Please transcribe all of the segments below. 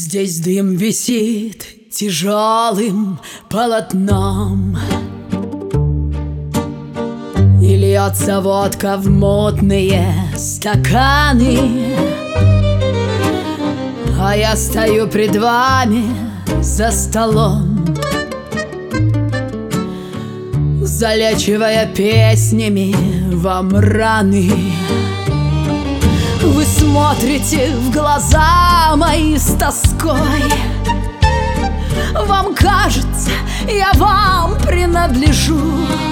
Здесь дым висит тяжелым полотном, и льется водка в мутные стаканы. А я стою пред вами за столом, залечивая песнями вам раны. Вы смотрите в глаза мои с тоской. Вам кажется, я вам принадлежу,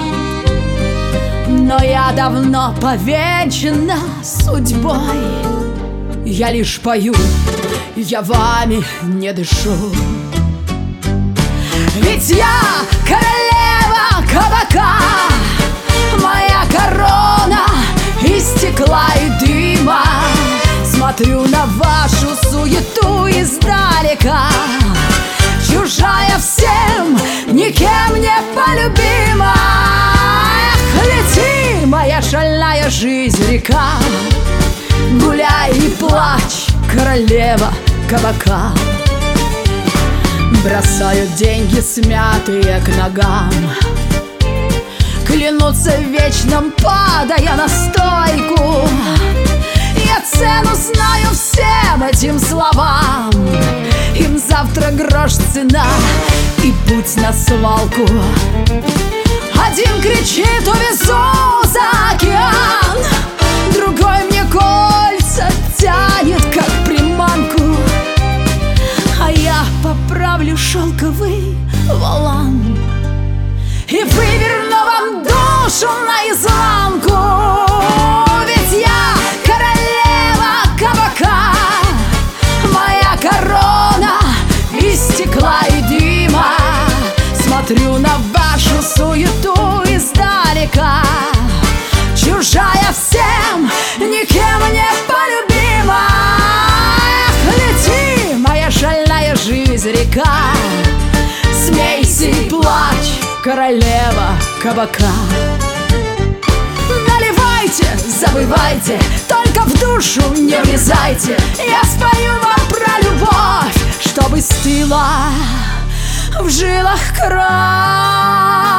но я давно повенчана судьбой. Я лишь пою, я вами не дышу. Ведь я королева кабака, моя корона из стекла и дыма. Смотрю на вашу суету издалека, чужая всем, никем не полюбима. Эх, лети, моя шальная жизнь, река, гуляй и плачь, королева кабака. Бросают деньги смятые к ногам, клянутся в вечном, падая на стойку. Я цену знаю всем этим словам, им завтра грош цена и путь на свалку. Один кричит: увезу за океан, другой мне кольца тянет, как приманку. А я поправлю шелковый волан и выверну вам душу наизнанку. Ведь я королева кабака, моя корона из стекла и дыма. Смотрю на вашу суету издалека, чужая всем, никем не полюбима. Эх, лети, моя шальная жизнь, река, смейся и плачь, королева кабака. Наливайте, забывайте, только в душу не влезайте. Я спою вам про любовь, чтобы стыла в жилах кровь.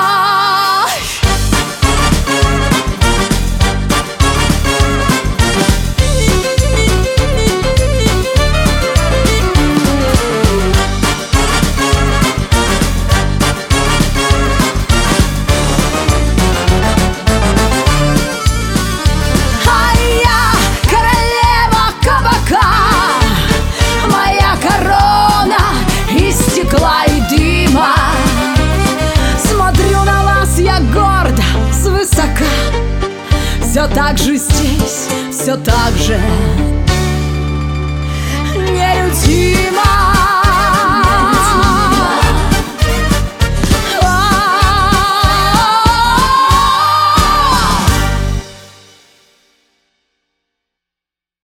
Стекла и дыма. Смотрю на вас я гордо, свысока. Все так же здесь, все так же нелюдимо.